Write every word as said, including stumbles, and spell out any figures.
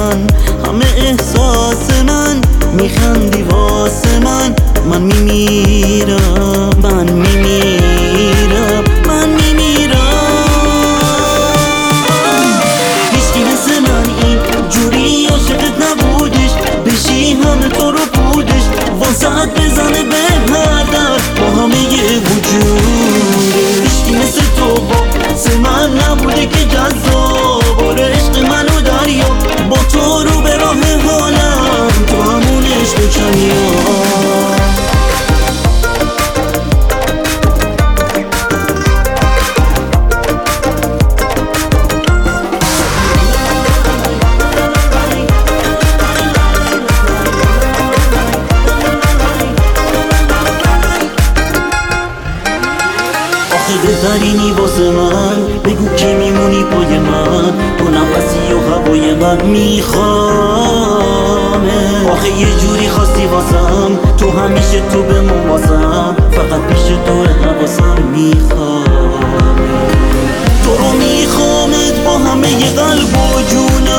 من، همه احساس من میخندی واسه من. من میمیرم، من میمیرم، من میمیرم. هیچکی مثل من این جوری عاشقت نبودش، بشی همه تو رو بودش، واسهت بزنه به هر در با همه وجوده. هیچکی مثل تو واسه من نبوده که جذاب آره عشق منو دریا، با تو رو به راه حالم تو همون عشق و کنیا. بهترینی واسه من، بگو کی میمونی پای من، تو نفسی و هوای من میخوامه. آخه یه جوری خواستی واسم، تو همیشه تو بمون واسم، فقط پیش تو حواسم میخوامه. تو رو میخوامت با همه ی قلب و جونه،